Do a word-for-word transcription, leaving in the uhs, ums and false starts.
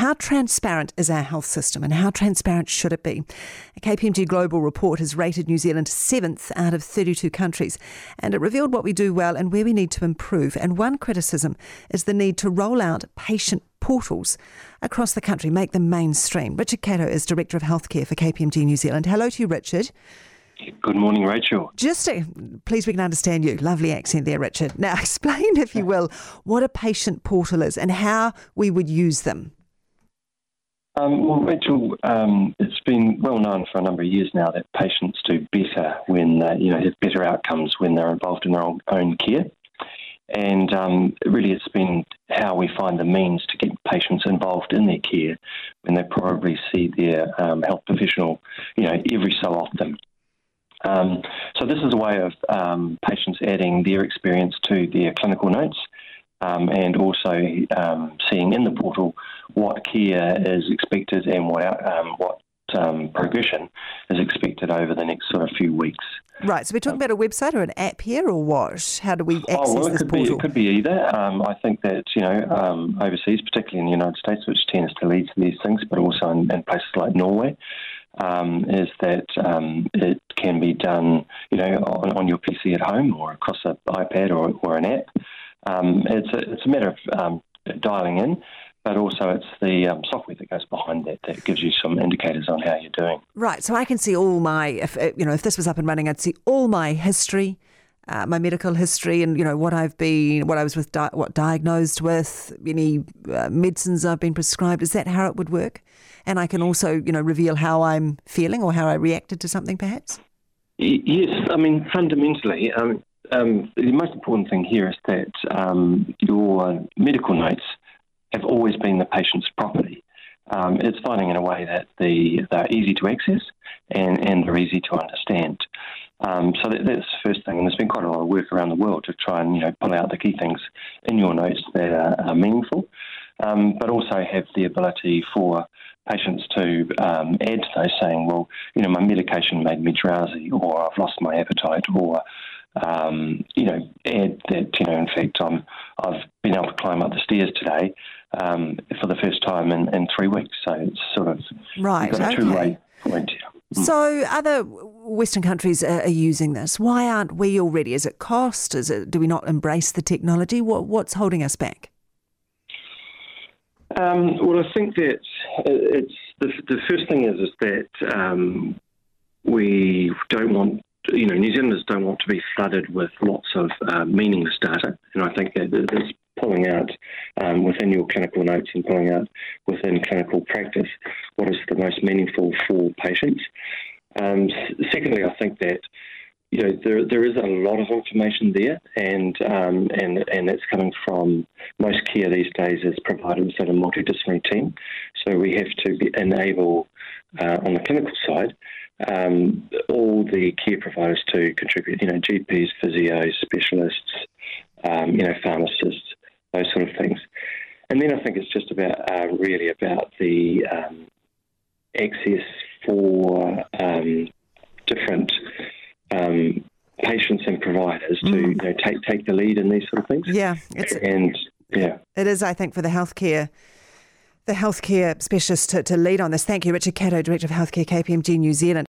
how transparent is our health system and how transparent should it be? A K P M G Global report has rated New Zealand seventh out of thirty-two countries, and it revealed what we do well and where we need to improve. And one criticism is the need to roll out patient portals across the country, make them mainstream. Richard Cato is Director of Healthcare for K P M G New Zealand. Hello to you, Richard. Good morning, Rachel. Just to, please, we can understand you. Lovely accent there, Richard. Now, explain, if you will, what a patient portal is and how we would use them. Um, well, Rachel, um, it's been well known for a number of years now that patients do better when they, you know, have better outcomes when they're involved in their own, own care. And um, really it's been how we find the means to get patients involved in their care when they probably see their um, health professional, you know, every so often. Um, so this is a way of um, patients adding their experience to their clinical notes um, and also um, seeing in the portal what care is expected and what um, what um, progression is expected over the next sort of few weeks. Right, so we're talking about a website or an app here, or what? How do we access oh, well, it this could portal? Be, it could be either. Um, I think that, you know, um, overseas, particularly in the United States, which tends to lead to these things, but also in, in places like Norway, um, is that um, it can be done, you know, on, on your P C at home or across an iPad or, or an app. Um, it's, a, it's a matter of um, dialing in, but also it's the um, software that goes behind that that gives you some indicators on how you're doing. Right, so I can see all my, if you know, if this was up and running, I'd see all my history, uh, my medical history, and you know what I've been, what I was with, di- what diagnosed with, any uh, medicines I've been prescribed. Is that how it would work? And I can also, you know, reveal how I'm feeling or how I reacted to something, perhaps. Yes, I mean fundamentally, um, um, the most important thing here is that um, your medical notes have always been the patient's property. Um, it's finding in a way that the, they're easy to access and, and they're easy to understand. Um, so that, that's the first thing, and there's been quite a lot of work around the world to try and, you know, pull out the key things in your notes that are, are meaningful, um, but also have the ability for patients to um, add to those saying, well, you know, my medication made me drowsy, or I've lost my appetite, or Um, you know, add that, you know, in fact, I'm, I've been able to climb up the stairs today um, for the first time in, in three weeks. So it's sort of right, got a okay. two-way point here. Mm. So other Western countries are, are using this. Why aren't we already? Is it cost? Is it, do we not embrace the technology? What, what's holding us back? Um, well, I think that it's the, the first thing is, is that um, we don't want You know, New Zealanders don't want to be flooded with lots of uh, meaningless data, and I think that it's pulling out um, within your clinical notes and pulling out within clinical practice what is the most meaningful for patients. Um, secondly, I think that, you know, there there is a lot of information there, and um, and and that's coming from most care these days is provided within a multidisciplinary team. So we have to be, enable uh, on the clinical side Um, all the care providers to contribute, you know, G Ps, physios, specialists, um, you know, pharmacists, those sort of things. And then I think it's just about uh, really about the um, access for um, different um, patients and providers to, mm. you know, take take the lead in these sort of things. Yeah, it's and yeah, it is. I think for the healthcare. The healthcare specialist to, to lead on this. Thank you, Richard Cato, Director of Healthcare, K P M G New Zealand.